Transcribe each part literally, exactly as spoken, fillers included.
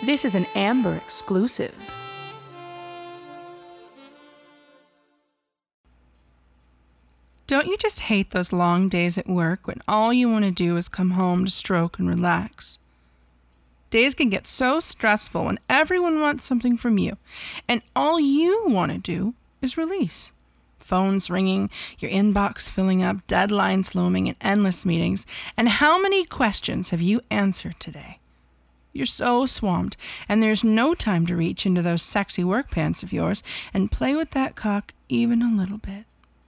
This is an Amber exclusive. Don't you just hate those long days at work when all you want to do is come home to stroke and relax? Days can get so stressful when everyone wants something from you, and all you want to do is release. Phones ringing, your inbox filling up, deadlines looming, and endless meetings. And how many questions have you answered today? You're so swamped, and there's no time to reach into those sexy work pants of yours and play with that cock even a little bit.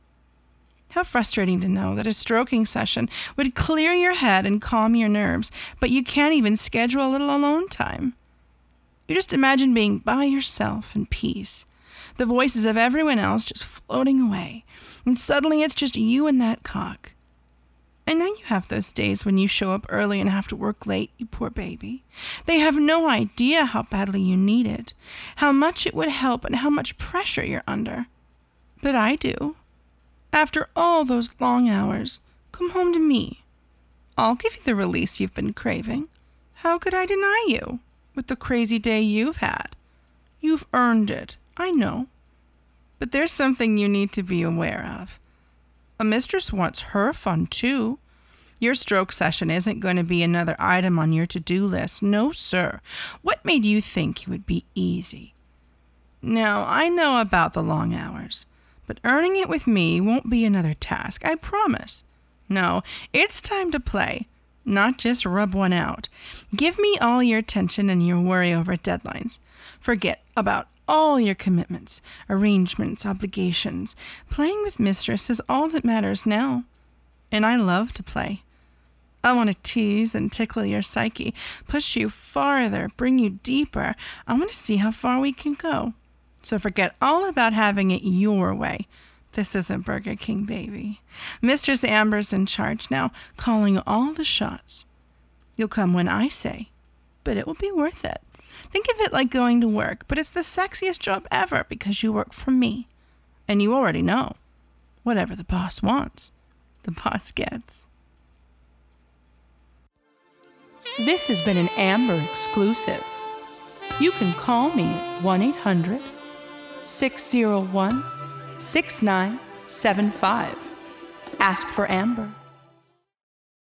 How frustrating to know that a stroking session would clear your head and calm your nerves, but you can't even schedule a little alone time. You just imagine being by yourself in peace, the voices of everyone else just floating away, and suddenly it's just you and that cock. I know you have those days when you show up early and have to work late, you poor baby. They have no idea how badly you need it, how much it would help, and how much pressure you're under. But I do. After all those long hours, come home to me. I'll give you the release you've been craving. How could I deny you, with the crazy day you've had? You've earned it, I know. But there's something you need to be aware of. A mistress wants her fun, too. Your stroke session isn't going to be another item on your to-do list. No, sir. What made you think it would be easy? Now, I know about the long hours, but earning it with me won't be another task, I promise. No, it's time to play, not just rub one out. Give me all your attention and your worry over deadlines. Forget about all your commitments, arrangements, obligations. Playing with mistress is all that matters now. And I love to play. I want to tease and tickle your psyche, push you farther, bring you deeper. I want to see how far we can go. So forget all about having it your way. This isn't Burger King, baby. Mistress Amber's in charge now, calling all the shots. You'll come when I say, but it will be worth it. Think of it like going to work, but it's the sexiest job ever because you work for me. And you already know, whatever the boss wants, the boss gets. This has been an Amber exclusive. You can call me at one eight hundred, six oh one, six nine seven five. Ask for Amber.